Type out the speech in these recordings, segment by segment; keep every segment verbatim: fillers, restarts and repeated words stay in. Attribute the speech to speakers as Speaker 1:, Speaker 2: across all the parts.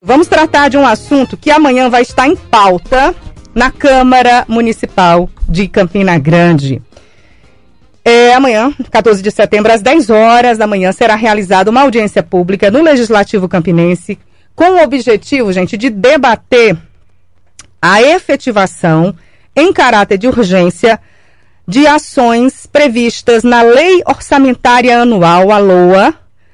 Speaker 1: Vamos tratar de um assunto que amanhã vai estar em pauta na Câmara Municipal de Campina Grande. É, amanhã, quatorze de setembro, às dez horas da manhã, será realizada uma audiência pública no Legislativo Campinense com o objetivo, gente, de debater a efetivação em caráter de urgência de ações previstas na Lei Orçamentária Anual, a LOA,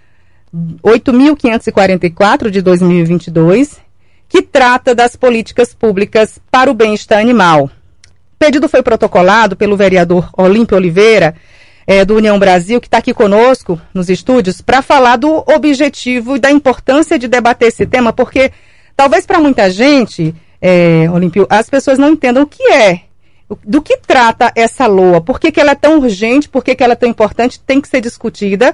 Speaker 1: oito mil quinhentos e quarenta e quatro de dois mil e vinte e dois, que trata das políticas públicas para o bem-estar animal. O pedido foi protocolado pelo vereador Olímpio Oliveira, é, do União Brasil, que está aqui conosco nos estúdios, para falar do objetivo e da importância de debater esse tema, porque talvez para muita gente, é, Olímpio, as pessoas não entendam o que é, do que trata essa LOA, por que, que ela é tão urgente, por que, que ela é tão importante, tem que ser discutida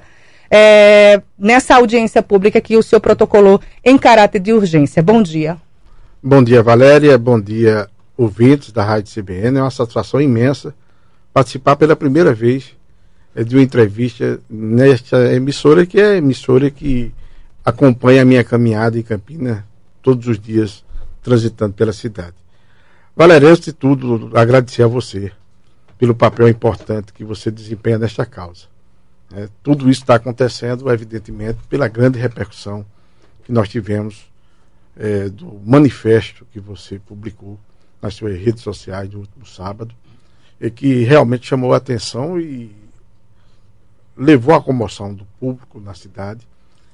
Speaker 1: É, nessa audiência pública que o senhor protocolou em caráter de urgência. Bom dia.
Speaker 2: Bom dia, Valéria. Bom dia, ouvintes da Rádio C B N. É uma satisfação imensa participar pela primeira vez é, de uma entrevista nesta emissora, que é a emissora que acompanha a minha caminhada em Campinas todos os dias, transitando pela cidade. Valéria, antes de tudo, agradecer a você pelo papel importante que você desempenha nesta causa. É, tudo isso está acontecendo, evidentemente, pela grande repercussão que nós tivemos é, do manifesto que você publicou nas suas redes sociais no último sábado, e que realmente chamou a atenção e levou à comoção do público na cidade.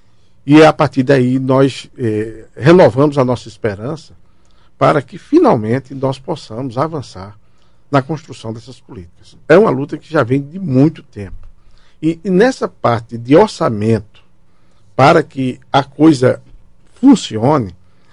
Speaker 2: E a partir daí nós é, renovamos a nossa esperança para que finalmente nós possamos avançar na construção dessas políticas. É uma luta que já vem de muito tempo. E, e nessa parte de orçamento, para que a coisa funcione,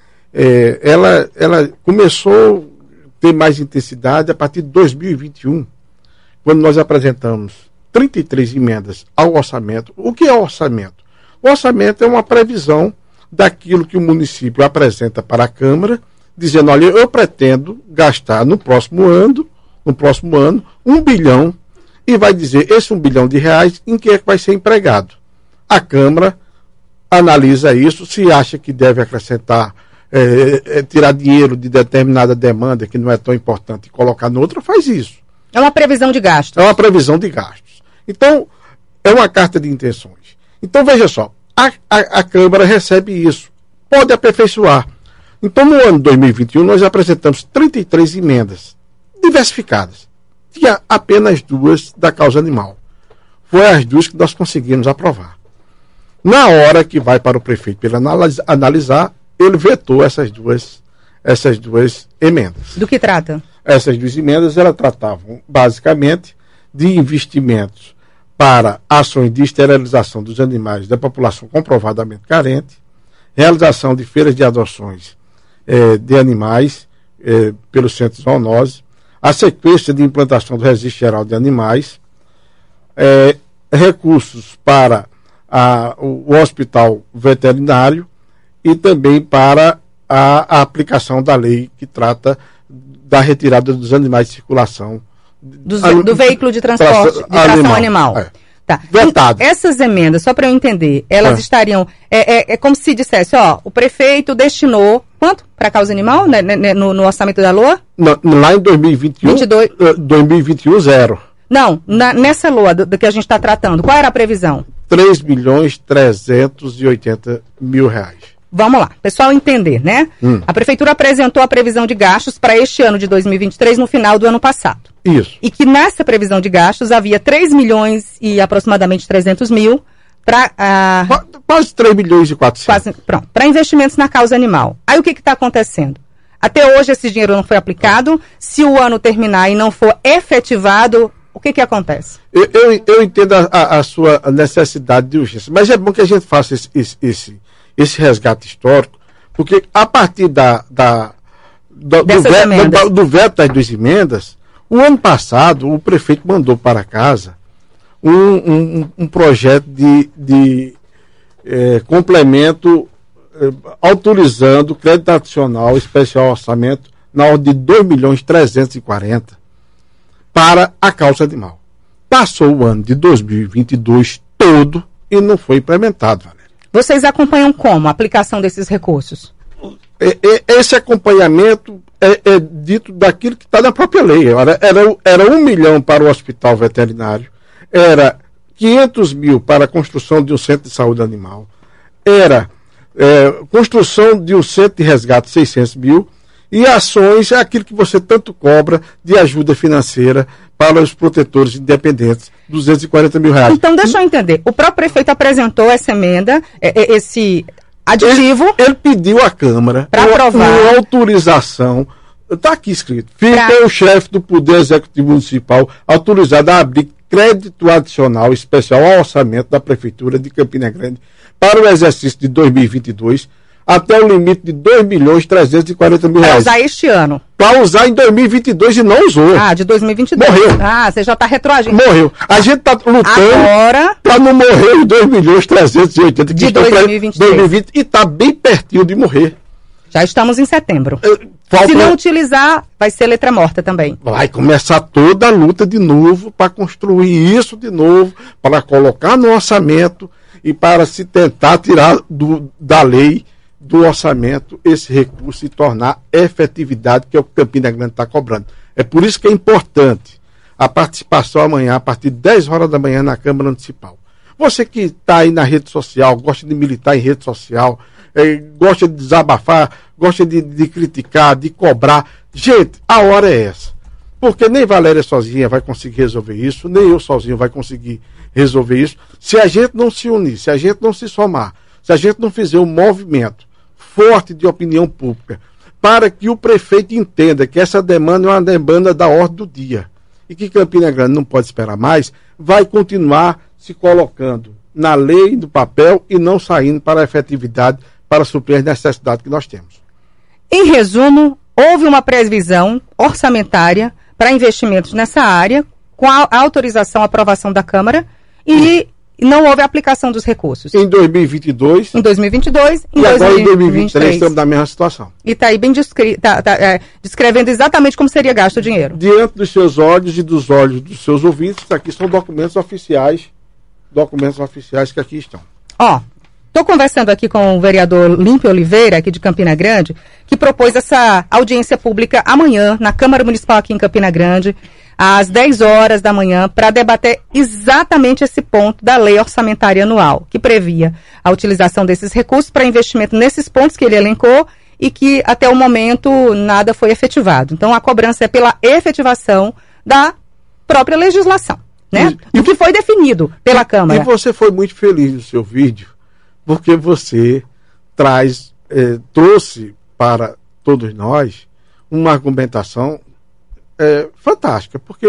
Speaker 2: é, ela, ela começou a ter mais intensidade a partir de dois mil e vinte e um, quando nós apresentamos trinta e três emendas ao orçamento. O que é orçamento? O orçamento é uma previsão daquilo que o município apresenta para a Câmara, dizendo, olha, eu pretendo gastar no próximo ano, no próximo ano, um bilhão, e vai dizer, esse um bilhão de reais, em que é que vai ser empregado? A Câmara analisa isso, se acha que deve acrescentar, é, é, tirar dinheiro de determinada demanda, que não é tão importante, e colocar noutra, faz isso.
Speaker 1: É uma previsão de gastos.
Speaker 2: É uma previsão de gastos. Então, é uma carta de intenções. Então, veja só, a, a, a Câmara recebe isso, pode aperfeiçoar. Então, no ano dois mil e vinte e um, nós apresentamos trinta e três emendas diversificadas. Tinha apenas duas da causa animal. Foi as duas que nós conseguimos aprovar. Na hora que vai para o prefeito para ele analisar, ele vetou essas duas, essas duas emendas.
Speaker 1: Do que trata?
Speaker 2: Essas duas emendas, elas tratavam basicamente de investimentos para ações de esterilização dos animais da população comprovadamente carente, realização de feiras de adoções eh, de animais eh, pelos centros de zoonose, a sequência de implantação do registro geral de animais, é, recursos para a, o, o hospital veterinário e também para a, a aplicação da lei que trata da retirada dos animais de circulação.
Speaker 1: Dos, a, do veículo de transporte, de tração animal. animal. É. Tá.
Speaker 2: Vetado.
Speaker 1: Essas emendas, só para eu entender, elas é. estariam... É, é, é como se dissesse, ó, o prefeito destinou quanto para a causa animal, né, né, no, no orçamento da LOA?
Speaker 2: Na, lá em dois mil e vinte e um, vinte e dois dois mil e vinte e um, zero.
Speaker 1: Não, na, nessa LOA do, do que a gente está tratando, qual era a previsão?
Speaker 2: três milhões trezentos e oitenta mil reais.
Speaker 1: Vamos lá, pessoal entender, né? Hum. A prefeitura apresentou a previsão de gastos para este ano de dois mil e vinte e três no final do ano passado.
Speaker 2: Isso.
Speaker 1: E que nessa previsão de gastos havia três milhões e aproximadamente trezentos mil para... Uh,
Speaker 2: quase três milhões e quatrocentos.
Speaker 1: Quase, pronto, para investimentos na causa animal. Aí o que está acontecendo? Até hoje esse dinheiro não foi aplicado. Se o ano terminar e não for efetivado, o que que acontece?
Speaker 2: Eu, eu, eu entendo a, a, a sua necessidade de urgência, mas é bom que a gente faça esse, esse, esse, esse resgate histórico, porque a partir da, da, do, do, veto, do, do veto das duas emendas, o ano passado o prefeito mandou para casa um, um, um projeto de, de é, complemento é, autorizando crédito adicional especial orçamento na ordem de dois milhões trezentos e quarenta para a causa animal. Passou o ano de dois mil e vinte e dois todo e não foi implementado, Valéria.
Speaker 1: Vocês acompanham como a aplicação desses recursos?
Speaker 2: é, é, esse acompanhamento é, é dito daquilo que está na própria lei. Era, era, era um milhão para o hospital veterinário, era quinhentos mil para a construção de um centro de saúde animal, era é, construção de um centro de resgate seiscentos mil, e ações é aquilo que você tanto cobra de ajuda financeira para os protetores independentes, duzentos e quarenta mil reais.
Speaker 1: Então, deixa eu entender. O próprio prefeito apresentou essa emenda, esse aditivo...
Speaker 2: Ele, ele pediu à Câmara
Speaker 1: para aprovar
Speaker 2: uma autorização, está aqui escrito, fica pra... o chefe do Poder Executivo Municipal autorizado a abrir crédito adicional especial ao orçamento da Prefeitura de Campina Grande para o exercício de dois mil e vinte e dois, até o limite de dois milhões trezentos e quarenta mil reais.
Speaker 1: Para usar este ano.
Speaker 2: Para usar em dois mil e vinte e dois e não usou.
Speaker 1: Ah, de dois mil e vinte e dois.
Speaker 2: Morreu.
Speaker 1: Ah, você já está retroagindo.
Speaker 2: Morreu. A gente está lutando
Speaker 1: agora para
Speaker 2: não morrer os dois milhões trezentos e oitenta
Speaker 1: de dois mil e vinte e dois.
Speaker 2: dois mil e vinte e está bem pertinho de morrer.
Speaker 1: Já estamos em setembro.
Speaker 2: Falta...
Speaker 1: Se não utilizar, vai ser letra morta também.
Speaker 2: Vai começar toda a luta de novo para construir isso de novo, para colocar no orçamento e para se tentar tirar do, da lei, do orçamento, esse recurso e tornar efetividade, que é o que Campina Grande está cobrando. É por isso que é importante a participação amanhã, a partir de dez horas da manhã, na Câmara Municipal. Você que está aí na rede social, gosta de militar em rede social, é, gosta de desabafar, gosta de, de criticar, de cobrar. Gente, a hora é essa. Porque nem Valéria sozinha vai conseguir resolver isso, nem eu sozinho vai conseguir resolver isso, se a gente não se unir, se a gente não se somar, se a gente não fizer um movimento forte de opinião pública, para que o prefeito entenda que essa demanda é uma demanda da ordem do dia e que Campina Grande não pode esperar mais, vai continuar se colocando na lei, no papel e não saindo para a efetividade, para suprir as necessidades que nós temos.
Speaker 1: Em resumo, houve uma previsão orçamentária para investimentos nessa área, com a autorização, a aprovação da Câmara, e não houve aplicação dos recursos.
Speaker 2: Em dois mil e vinte e dois.
Speaker 1: Em dois mil e vinte e dois.
Speaker 2: Em e agora em dois mil e vinte e três estamos na mesma situação.
Speaker 1: E está aí bem descri tá, tá, é, descrevendo exatamente como seria gasto o dinheiro.
Speaker 2: Diante dos seus olhos e dos olhos dos seus ouvintes, aqui são documentos oficiais, documentos oficiais que aqui estão.
Speaker 1: Ó, estou conversando aqui com o vereador Límpio Oliveira, aqui de Campina Grande, que propôs essa audiência pública amanhã, na Câmara Municipal aqui em Campina Grande, às dez horas da manhã, para debater exatamente esse ponto da lei orçamentária anual, que previa a utilização desses recursos para investimento nesses pontos que ele elencou e que até o momento nada foi efetivado. Então a cobrança é pela efetivação da própria legislação, né? E, do que foi definido pela
Speaker 2: e,
Speaker 1: Câmara.
Speaker 2: E você foi muito feliz no seu vídeo, porque você traz, eh, trouxe para todos nós uma argumentação É, fantástica, porque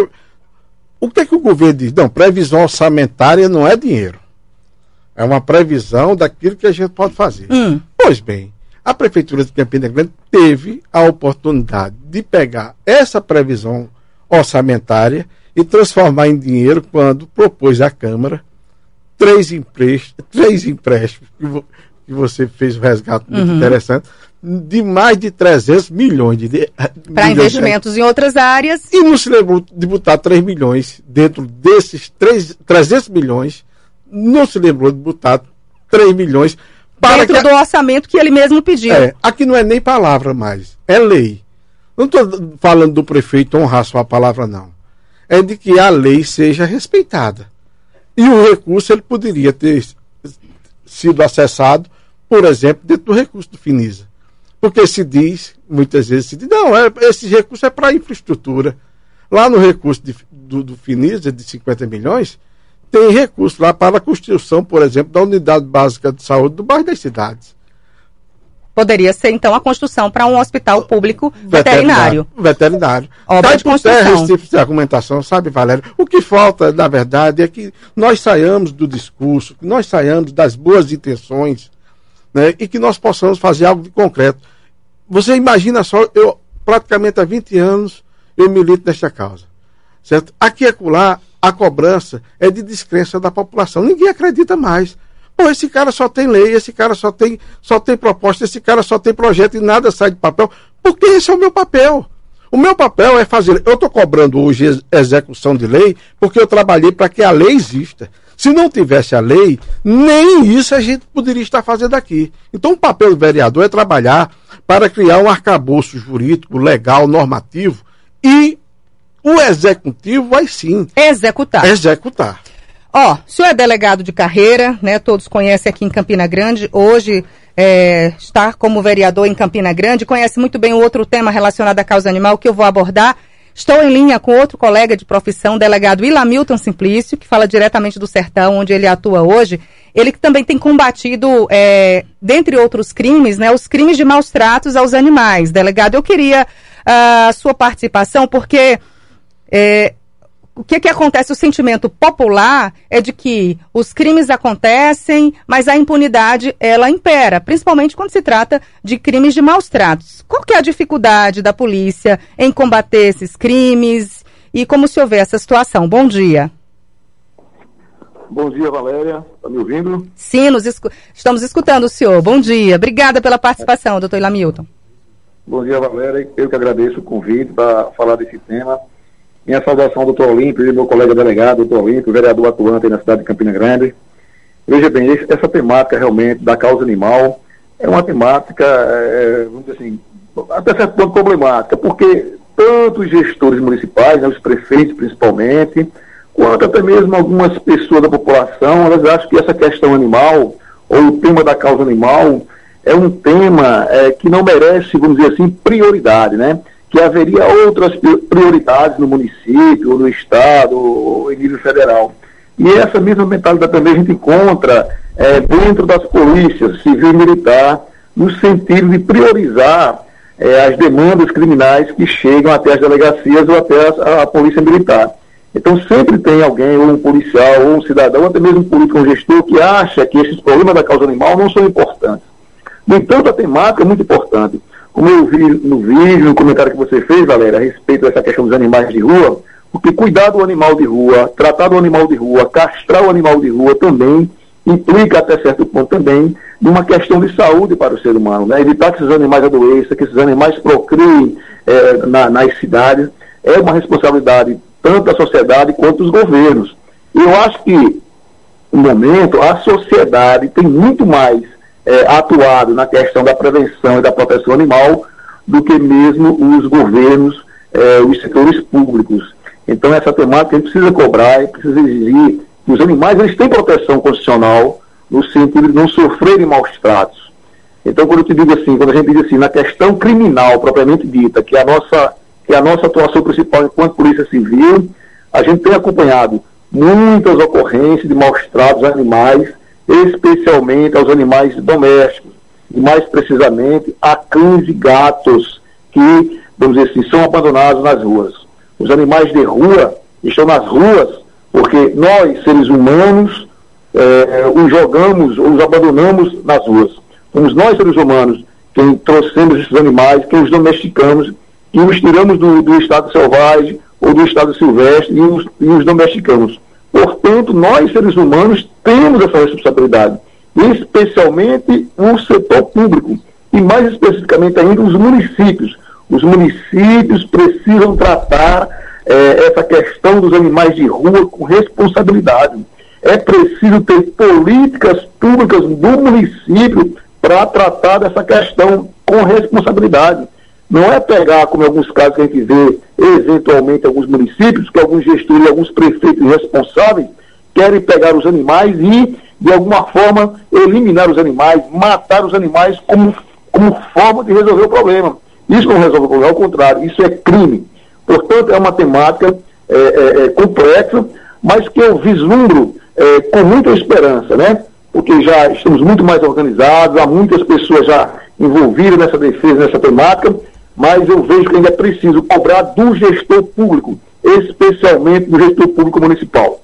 Speaker 2: o que é que o governo diz? Não, previsão orçamentária não é dinheiro. É uma previsão daquilo que a gente pode fazer.
Speaker 1: Hum.
Speaker 2: Pois bem, a Prefeitura de Campina Grande teve a oportunidade de pegar essa previsão orçamentária e transformar em dinheiro quando propôs à Câmara três empréstimos, três empréstimos que, vo, que você fez um resgate muito uhum. interessante, de mais de trezentos milhões de, de
Speaker 1: para investimentos de, em outras áreas.
Speaker 2: E não se lembrou de botar três milhões dentro desses três, trezentos milhões, não se lembrou de botar três milhões para
Speaker 1: dentro que, do orçamento que ele mesmo pediu.
Speaker 2: É, aqui não é nem palavra mais, é lei. Não estou falando do prefeito honrar sua palavra, não. É de que a lei seja respeitada. E o recurso ele poderia ter sido acessado, por exemplo, dentro do recurso do Finisa. Porque se diz, muitas vezes se diz, não, é, esse recurso é para infraestrutura. Lá no recurso de, do, do Finisa, de cinquenta milhões, tem recurso lá para a construção, por exemplo, da unidade básica de saúde do bairro das cidades.
Speaker 1: Poderia ser, então, a construção para um hospital público veterinário.
Speaker 2: Veterinário.
Speaker 1: Obra de construção.
Speaker 2: Esse tipo de argumentação, sabe, Valéria? O que falta, na verdade, é que nós saiamos do discurso, que nós saiamos das boas intenções, né, e que nós possamos fazer algo de concreto. Você imagina só, eu praticamente há vinte anos eu milito nesta causa. Certo? Aqui e acolá, a cobrança é de descrença da população. Ninguém acredita mais. Pô, esse cara só tem lei, esse cara só tem, só tem proposta, esse cara só tem projeto e nada sai de papel. Porque esse é o meu papel. O meu papel é fazer... Eu estou cobrando hoje execução de lei porque eu trabalhei para que a lei exista. Se não tivesse a lei, nem isso a gente poderia estar fazendo aqui. Então o papel do vereador é trabalhar para criar um arcabouço jurídico, legal, normativo, e o executivo vai sim
Speaker 1: executar.
Speaker 2: executar.
Speaker 1: Ó, o senhor é delegado de carreira, né? Todos conhecem aqui em Campina Grande. Hoje é, está como vereador em Campina Grande, conhece muito bem o outro tema relacionado à causa animal que eu vou abordar. Estou em linha com outro colega de profissão, o delegado Ilamilton Simplício, que fala diretamente do Sertão, onde ele atua hoje. Ele que também tem combatido, é, dentre outros crimes, né, os crimes de maus tratos aos animais. Delegado, eu queria a sua participação, porque é, o que, que acontece? O sentimento popular é de que os crimes acontecem, mas a impunidade, ela impera, principalmente quando se trata de crimes de maus tratos. Qual que é a dificuldade da polícia em combater esses crimes e como o senhor vê essa situação? Bom dia.
Speaker 3: Bom dia, Valéria. Está me ouvindo?
Speaker 1: Sim, nos escu- estamos escutando o senhor. Bom dia. Obrigada pela participação, doutor Ilamilton.
Speaker 3: Bom dia, Valéria. Eu que agradeço o convite para falar desse tema. Minha saudação ao doutor Olímpio e meu colega delegado, doutor Olímpio, vereador atuante aí na cidade de Campina Grande. Veja bem, esse, essa temática realmente da causa animal é uma temática, é, vamos dizer assim, até certo ponto problemática, porque tanto os gestores municipais, né, os prefeitos principalmente, quanto até mesmo algumas pessoas da população, elas acham que essa questão animal, ou o tema da causa animal, é um tema é, que não merece, vamos dizer assim, prioridade, né? Que haveria outras prioridades no município, ou no estado, ou em nível federal. E essa mesma mentalidade também a gente encontra é, dentro das polícias civil e militar, no sentido de priorizar é, as demandas criminais que chegam até as delegacias ou até a, a polícia militar. Então sempre tem alguém, ou um policial, ou um cidadão, ou até mesmo um político, um gestor, que acha que esses problemas da causa animal não são importantes. No entanto, a temática é muito importante. Como eu vi no vídeo, no comentário que você fez, Valéria, a respeito dessa questão dos animais de rua, porque cuidar do animal de rua, tratar do animal de rua, castrar o animal de rua também implica até certo ponto também numa questão de saúde para o ser humano, né? Evitar que esses animais adoeçam, que esses animais procriem é, na, nas cidades, é uma responsabilidade tanto da sociedade quanto dos governos. E eu acho que, no momento, a sociedade tem muito mais é, atuado na questão da prevenção e da proteção animal do que mesmo os governos, é, os setores públicos. Então, essa temática a gente precisa cobrar e precisa exigir que os animais eles têm proteção constitucional no sentido de não sofrerem maus tratos. Então, quando eu te digo assim, quando a gente diz assim, na questão criminal propriamente dita, que é a nossa... que é a nossa atuação principal enquanto Polícia Civil, a gente tem acompanhado muitas ocorrências de maus tratos a animais, especialmente aos animais domésticos, e mais precisamente a cães e gatos que, vamos dizer assim, são abandonados nas ruas. Os animais de rua estão nas ruas porque nós, seres humanos, eh, os jogamos ou os abandonamos nas ruas. Fomos nós, seres humanos, quem trouxemos esses animais, quem os domesticamos, e os tiramos do, do estado selvagem ou do estado silvestre e os, e os domesticamos. Portanto, nós, seres humanos, temos essa responsabilidade, especialmente o setor público, e mais especificamente ainda os municípios. Os municípios precisam tratar eh, essa questão dos animais de rua com responsabilidade. É preciso ter políticas públicas do município para tratar dessa questão com responsabilidade. Não é pegar, como em alguns casos que a gente vê, eventualmente, alguns municípios, que alguns gestores e alguns prefeitos responsáveis querem pegar os animais e, de alguma forma, eliminar os animais, matar os animais como, como forma de resolver o problema. Isso não resolve o problema, ao contrário, isso é crime. Portanto, é uma temática é, é, é, complexa, mas que eu vislumbro é, com muita esperança, né? Porque já estamos muito mais organizados, há muitas pessoas já envolvidas nessa defesa, nessa temática, mas eu vejo que ainda é preciso cobrar do gestor público, especialmente do gestor público municipal.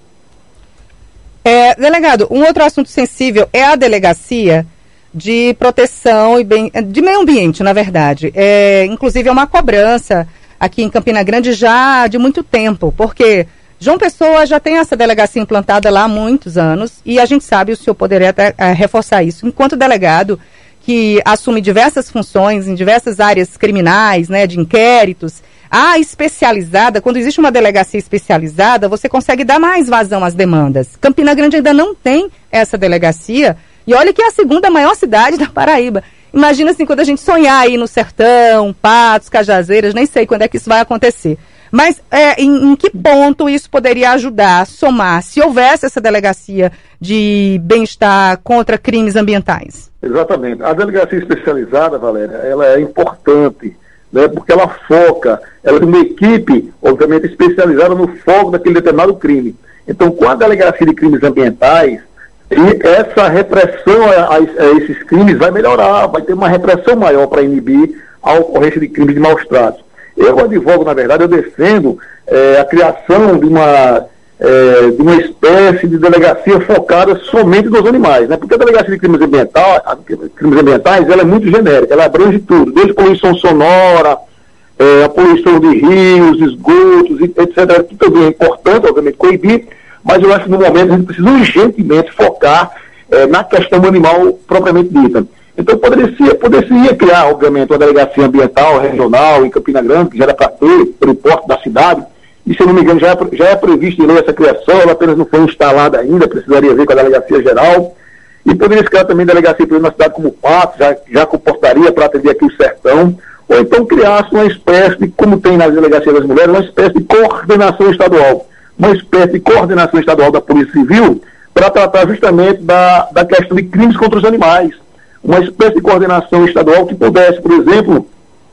Speaker 1: É, delegado, um outro assunto sensível é a delegacia de proteção e bem, de meio ambiente, na verdade. É, inclusive é uma cobrança aqui em Campina Grande já de muito tempo, porque João Pessoa já tem essa delegacia implantada lá há muitos anos e a gente sabe, o senhor poderia até é, reforçar isso, enquanto delegado que assume diversas funções em diversas áreas criminais, né, de inquéritos, a especializada, quando existe uma delegacia especializada, você consegue dar mais vazão às demandas. Campina Grande ainda não tem essa delegacia, e olha que é a segunda maior cidade da Paraíba. imagina assim, quando a gente sonhar aí no sertão, Patos, Cajazeiras, nem sei quando é que isso vai acontecer. Mas é, em, em que ponto isso poderia ajudar, somar, se houvesse essa delegacia de bem-estar contra crimes ambientais?
Speaker 3: Exatamente. A delegacia especializada, Valéria, ela é importante, né, porque ela foca, ela tem uma equipe, obviamente, especializada no foco daquele determinado crime. Então, com a delegacia de crimes ambientais, essa repressão a, a esses crimes vai melhorar, vai ter uma repressão maior para inibir a ocorrência de crimes de maus tratos. Eu advogo, na verdade, eu defendo é, a criação de uma, é, de uma espécie de delegacia focada somente nos animais, né? Porque a delegacia de crimes ambientais, crimes ambientais ela é muito genérica, ela abrange tudo, desde poluição sonora, é, a poluição de rios, esgotos, etcétera. Tudo também é importante, obviamente, coibir, mas eu acho que no momento a gente precisa urgentemente focar é, na questão animal propriamente dita. Então poderia, poderia criar, obviamente, uma delegacia ambiental, regional, em Campina Grande, que já era para ter, pelo porte da cidade, e se eu não me engano já é, já é previsto em lei essa criação, ela apenas não foi instalada ainda, precisaria ver com a delegacia geral, e poderia criar também delegacia, por exemplo, na cidade como Patos, já, já comportaria para atender aqui o sertão, ou então criasse uma espécie de, como tem nas delegacias das mulheres, uma espécie de coordenação estadual, uma espécie de coordenação estadual da Polícia Civil, para tratar justamente da, da questão de crimes contra os animais. Uma espécie de coordenação estadual que pudesse, por exemplo,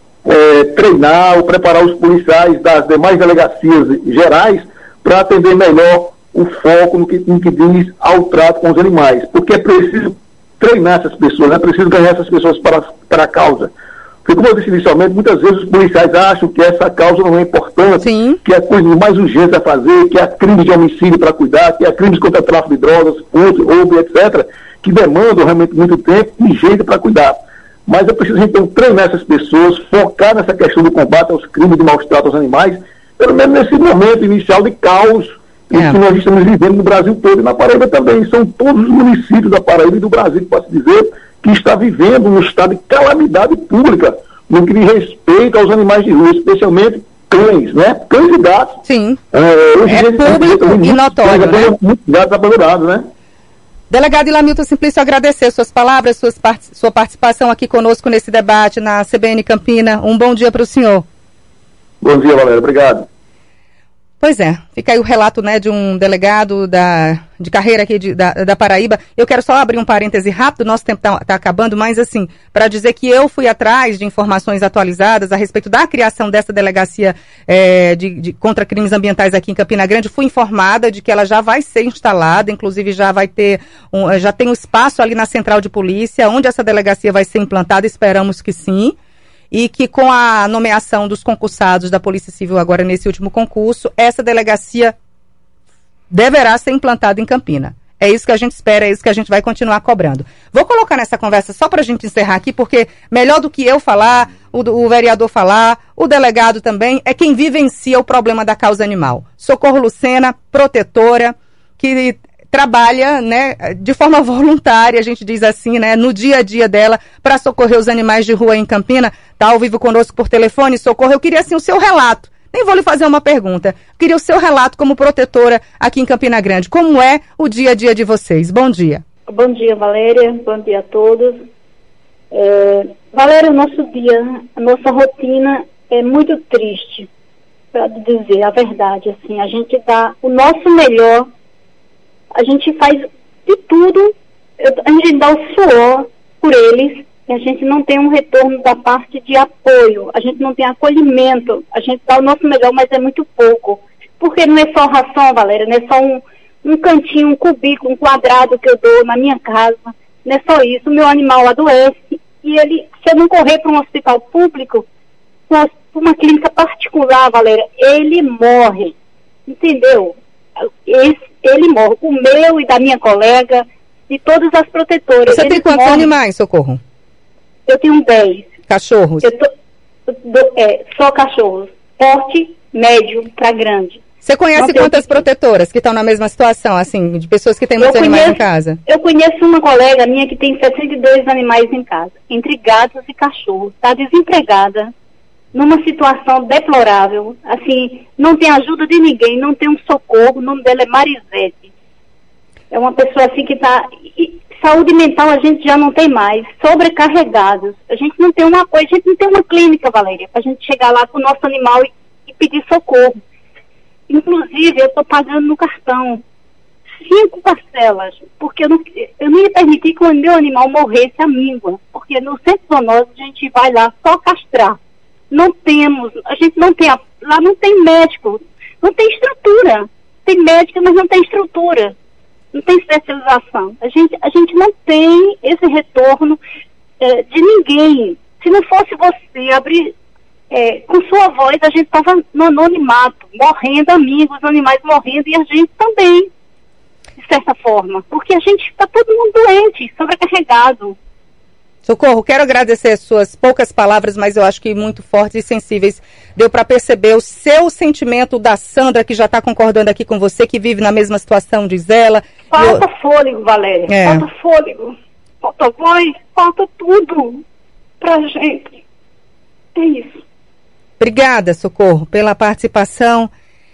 Speaker 3: é, treinar ou preparar os policiais das demais delegacias gerais para atender melhor o foco no que, no que diz ao trato com os animais. Porque é preciso treinar essas pessoas, é preciso ganhar essas pessoas para, para a causa. Porque, como eu disse inicialmente, muitas vezes os policiais acham que essa causa não é importante, Sim. que é coisa mais urgente a fazer, que há crimes de homicídio para cuidar, que há crimes contra tráfico de drogas, roubo, etcétera, que demandam realmente muito tempo e gente para cuidar. Mas é preciso, então, treinar essas pessoas, focar nessa questão do combate aos crimes de maus tratos aos animais, pelo menos nesse momento inicial de caos é. que nós estamos vivendo no Brasil todo. E na Paraíba também, são todos os municípios da Paraíba e do Brasil, que posso dizer, que está vivendo um estado de calamidade pública no que diz respeito aos animais de rua, especialmente cães, né? Cães e gatos.
Speaker 1: Sim.
Speaker 3: É, hoje
Speaker 1: é público e notório, né?
Speaker 3: Muitos gatos abandonados, né?
Speaker 1: Delegado Ilamilton Simplício, agradecer suas palavras, suas part... sua participação aqui conosco nesse debate na C B N Campina. Um bom dia para o senhor.
Speaker 3: Bom dia, Valéria. Obrigado.
Speaker 1: Pois é, fica aí o relato, né, de um delegado da, de carreira aqui de, da, da Paraíba. Eu quero só abrir um parêntese rápido, nosso tempo está tá acabando, mas assim, para dizer que eu fui atrás de informações atualizadas a respeito da criação dessa delegacia é, de, de, contra crimes ambientais aqui em Campina Grande. Fui informada de que ela já vai ser instalada, inclusive já vai ter, um, já tem um espaço ali na central de polícia, onde essa delegacia vai ser implantada, esperamos que sim. E que com a nomeação dos concursados da Polícia Civil agora nesse último concurso, essa delegacia deverá ser implantada em Campina. É isso que a gente espera, é isso que a gente vai continuar cobrando. Vou colocar nessa conversa só para a gente encerrar aqui, porque melhor do que eu falar, o, o vereador falar, o delegado também, é quem vivencia o problema da causa animal. Socorro Lucena, protetora, que trabalha, né, de forma voluntária, a gente diz assim, né, no dia a dia dela, para socorrer os animais de rua em Campina. Está ao vivo conosco por telefone. Socorro, eu queria assim o seu relato. Nem vou lhe fazer uma pergunta. Queria o seu relato como protetora aqui em Campina Grande. Como é o dia a dia de vocês? Bom dia.
Speaker 4: Bom dia, Valéria. Bom dia a todos. É, Valéria, o nosso dia, a nossa rotina é muito triste, para dizer a verdade. Assim, a gente dá o nosso melhor. A gente faz de tudo, a gente dá o suor por eles, e a gente não tem um retorno da parte de apoio, a gente não tem acolhimento, a gente dá o nosso melhor, mas é muito pouco. Porque não é só ração, Valéria, não é só um, um cantinho, um cubículo, um quadrado que eu dou na minha casa, não é só isso. O meu animal adoece, e ele, se eu não correr para um hospital público, para uma clínica particular, Valéria, ele morre, entendeu? Esse, ele morre, o meu e da minha colega, de todas as protetoras.
Speaker 1: Você tem quantos morrem. Animais, Socorro?
Speaker 4: Eu tenho dez.
Speaker 1: Cachorros?
Speaker 4: Eu tô, do, é, só cachorros. Porte médio para grande.
Speaker 1: Você conhece Não quantas protetoras que estão na mesma situação, assim, de pessoas que têm muitos eu animais conheço, em casa?
Speaker 4: Eu conheço uma colega minha que tem sessenta e dois animais em casa, entre gatos e cachorros. Está desempregada, numa situação deplorável, assim, não tem ajuda de ninguém, não tem um socorro. O nome dela é Marisete. É uma pessoa assim que está... saúde mental a gente já não tem mais, sobrecarregados. A gente não tem uma coisa, a gente não tem uma clínica, Valéria, para a gente chegar lá com o nosso animal e, e pedir socorro. Inclusive, eu estou pagando no cartão cinco parcelas, porque eu não, eu não ia permitir que o meu animal morresse à míngua, porque no centro zoonose a gente vai lá só castrar. Não temos, a gente não tem, a, lá não tem médico, não tem estrutura. Tem médico, mas não tem estrutura. Não tem especialização. A gente, a gente não tem esse retorno é, de ninguém. Se não fosse você abrir é, com sua voz, a gente estava no anonimato, morrendo, amigos, animais morrendo, e a gente também, de certa forma. Porque a gente está todo mundo doente, sobrecarregado.
Speaker 1: Socorro, quero agradecer as suas poucas palavras, mas eu acho que muito fortes e sensíveis. Deu para perceber o seu sentimento da Sandra, que já está concordando aqui com você, que vive na mesma situação, diz ela.
Speaker 4: Falta eu... fôlego, Valéria. É. Falta fôlego. Falta voz, falta tudo pra gente. É isso.
Speaker 1: Obrigada, Socorro, pela participação.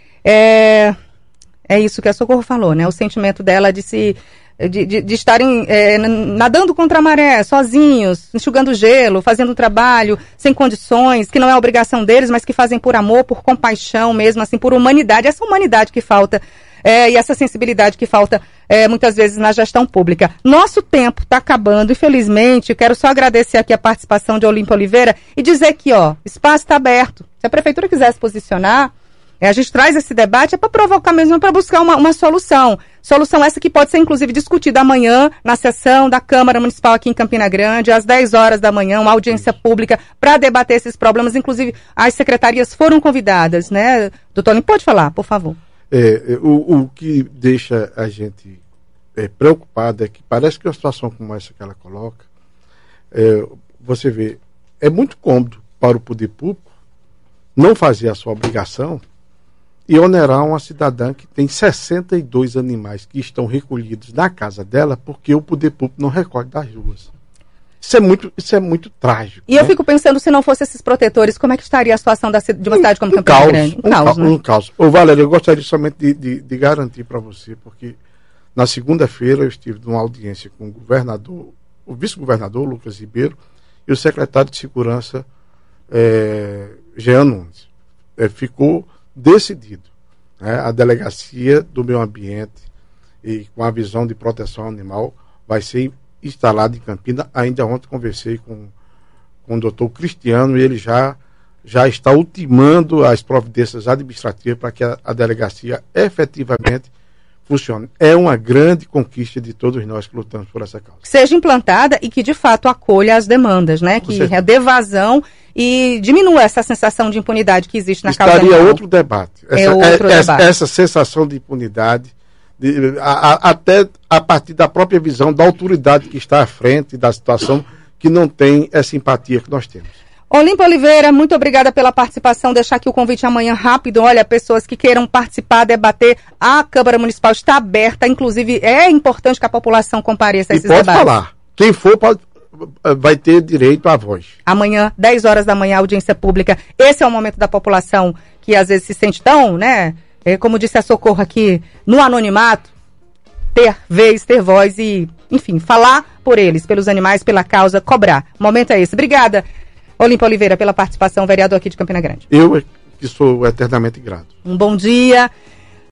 Speaker 1: É, é isso que a Socorro falou, né? O sentimento dela de se... de, de, de estarem é, nadando contra a maré, sozinhos, enxugando gelo, fazendo trabalho, sem condições, que não é obrigação deles, mas que fazem por amor, por compaixão mesmo, assim, por humanidade. Essa humanidade que falta é, e essa sensibilidade que falta é, muitas vezes na gestão pública. Nosso tempo está acabando, infelizmente. Quero só agradecer aqui a participação de Olímpia Oliveira e dizer que, ó, espaço está aberto. Se a prefeitura quiser se posicionar, É, a gente traz esse debate é para provocar mesmo, para buscar uma, uma solução. Solução essa que pode ser, inclusive, discutida amanhã na sessão da Câmara Municipal aqui em Campina Grande, às dez horas da manhã, uma audiência pública para debater esses problemas. Inclusive, as secretarias foram convidadas, né? Doutor Olímpio, pode falar, por favor.
Speaker 2: É, o, o que deixa a gente é, preocupado é que parece que uma situação como essa que ela coloca, é, você vê, é muito cômodo para o poder público não fazer a sua obrigação e onerar uma cidadã que tem sessenta e dois animais que estão recolhidos na casa dela porque o poder público não recolhe das ruas. Isso é muito, isso é muito trágico.
Speaker 1: E
Speaker 2: né?
Speaker 1: eu fico pensando, se não fossem esses protetores, como é que estaria a situação da, de uma cidade como
Speaker 2: um,
Speaker 1: Campina
Speaker 2: caos,
Speaker 1: Grande?
Speaker 2: Um, um caos, né? Um caos. Ô, Valéria, eu gostaria somente de, de, de garantir para você, porque na segunda-feira eu estive numa audiência com o governador, o vice-governador Lucas Ribeiro e o secretário de Segurança, é, Jean Nunes. É, ficou decidido, né? A delegacia do meio ambiente e com a visão de proteção animal vai ser instalada em Campina. Ainda ontem conversei com, com o doutor Cristiano e ele já, já está ultimando as providências administrativas para que a, a delegacia efetivamente funcione. É uma grande conquista de todos nós que lutamos por essa causa.
Speaker 1: Seja implantada e que de fato acolha as demandas, né? Que é de evasão e diminua essa sensação de impunidade que existe na
Speaker 2: Estaria
Speaker 1: causa animal.
Speaker 2: outro debate. Essa,
Speaker 1: é outro
Speaker 2: é,
Speaker 1: debate.
Speaker 2: Essa sensação de impunidade, de, a, a, até a partir da própria visão da autoridade que está à frente da situação, que não tem essa empatia que nós temos.
Speaker 1: Olímpia Oliveira, muito obrigada pela participação. Deixar aqui o convite amanhã rápido. Olha, pessoas que queiram participar, debater, a Câmara Municipal está aberta. Inclusive, é importante que a população compareça a esses
Speaker 2: pode
Speaker 1: debates.
Speaker 2: Pode falar. Quem for pode, vai ter direito à voz.
Speaker 1: Amanhã, dez horas da manhã, audiência pública. Esse é o momento da população que às vezes se sente tão, né? É, como disse a Socorro aqui, no anonimato, ter vez, ter voz e, enfim, falar por eles, pelos animais, pela causa, cobrar. O momento é esse. Obrigada, Olímpia Oliveira, pela participação, vereador aqui de Campina Grande.
Speaker 2: Eu que sou eternamente grato.
Speaker 1: Um bom dia.